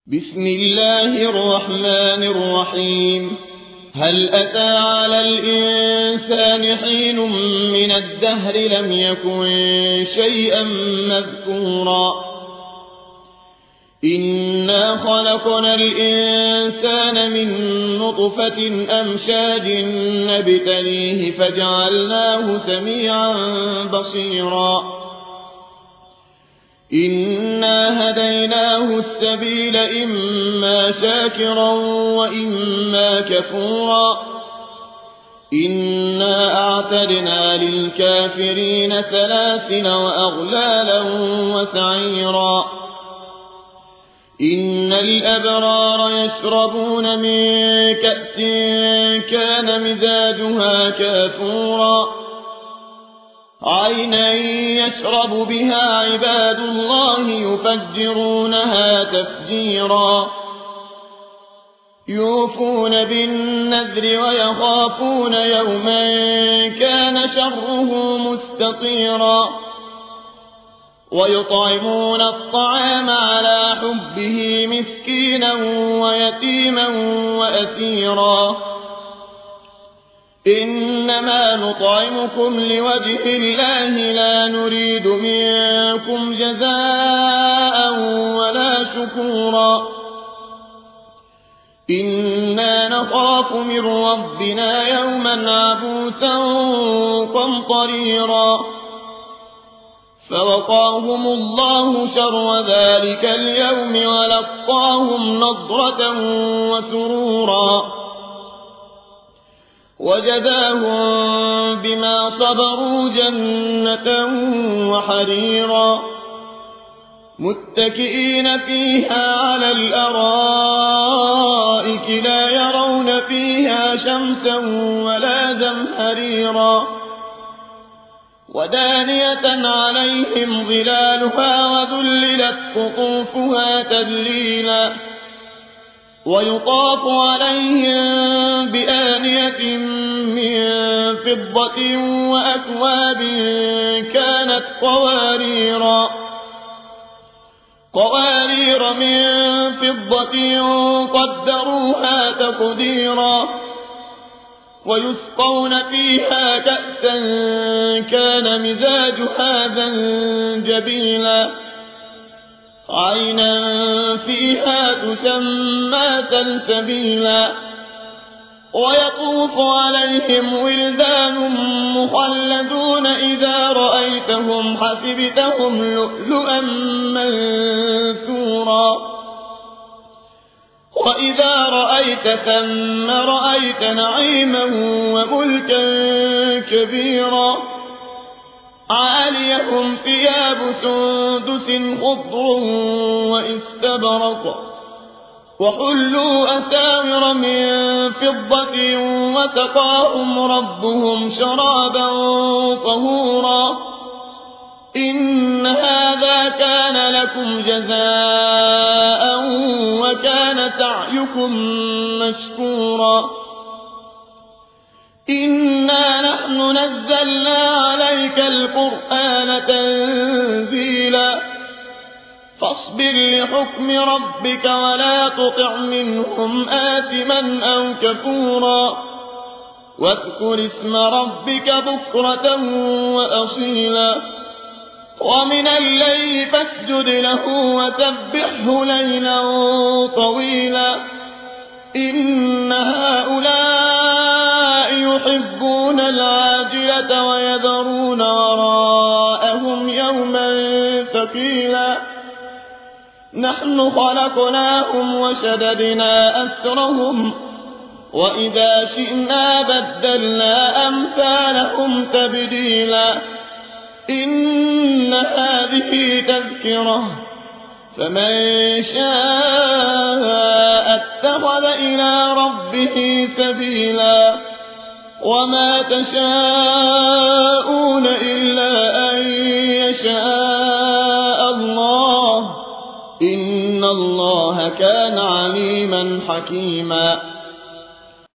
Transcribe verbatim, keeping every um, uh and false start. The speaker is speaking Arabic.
بسم الله الرحمن الرحيم. هل أتى على الإنسان حين من الدهر لم يكن شيئا مذكورا إنا خلقنا الإنسان من نطفة أمشاج نبتليه فجعلناه سميعا بصيرا إنا هديناه السبيل إما شاكرا وإما كفورا إنا أعتدنا للكافرين سلاسل وأغلالا وسعيرا إن الأبرار يشربون من كأس كان مزاجها كافورا عينا يشرب بها عباد الله يفجرونها تفجيرا يوفون بالنذر ويخافون يوما كان شره مستطيرا ويطعمون الطعام على حبه مسكينا ويتيما وأسيرا إنما نطعمكم لوجه الله لا نريد منكم جزاء ولا شكورا إنا نخاف من ربنا يوما عبوسا قمطريرا فوقاهم الله شر ذلك اليوم ولقاهم نضرة وسرورا وجزاهم بما صبروا جنة وحريرا متكئين فيها على الأرائك لا يرون فيها شمسا ولا زمهريرا ودانية عليهم ظلالها وذللت قطوفها تذليلا ويطاف عليهم بآنية من فضة وأكواب كانت قواريرا قوارير من فضة قدروها تقديرا ويسقون فيها كأسا كان مزاجها زنجبيلا عينا فيها تسمى سلسبيلا ويطوف عليهم ولدان مخلدون إذا رأيتهم حسبتهم لؤلؤا منثورا وإذا رأيت ثم رأيت نعيما وملكا كبيرا عاليهم ثياب سندس خضر واستبرق وحلوا أساور من فضة وسقاهم ربهم شرابا طهورا إن هذا كان لكم جزاء وكان سعيكم مشكورا إنا نحن نزلنا عليك القرآن تنزيلا فاصبر لحكم ربك ولا تطع منهم آثما أو كفورا واذكر اسم ربك بكرة وأصيلا ومن الليل فاسجد له وسبحه ليلا طويلا إن هؤلاء يحبون العاجلة ويذرون وراءهم يوما ثقيلا نحن خلقناهم وشددنا أسرهم وإذا شئنا بدلنا أمثالهم تبديلا إن هذه تذكرة فمن شاء اتخذ إلى ربه سبيلا وما تشاءون إلا أن يشاء الله إن الله كان عليما حكيما.